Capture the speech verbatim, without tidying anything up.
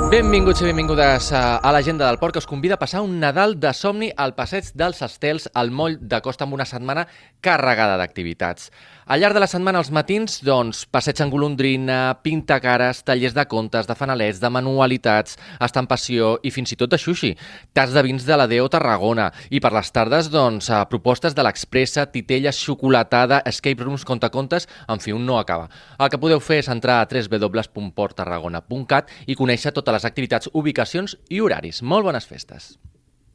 Benvinguts i benvingudes a l'Agenda del Port, que us convida a passar un Nadal de somni al Passeig dels Estels, al moll de Costa, amb una setmana carregada d'activitats. Al llarg de la setmana, als matins, doncs, passeig en golondrina, pintacares, tallers de contes, de fanalets, de manualitats, estampació i fins i tot de sushi, tas de vins de la Deo Tarragona. I per les tardes, doncs, propostes de l'Expressa, titella, xocolatada, escape rooms, contacontes, en fi, un no acaba. El que podeu fer és entrar a w w w punt port tarragona punt cat i conèixer totes les activitats, ubicacions i horaris. Molt bones festes!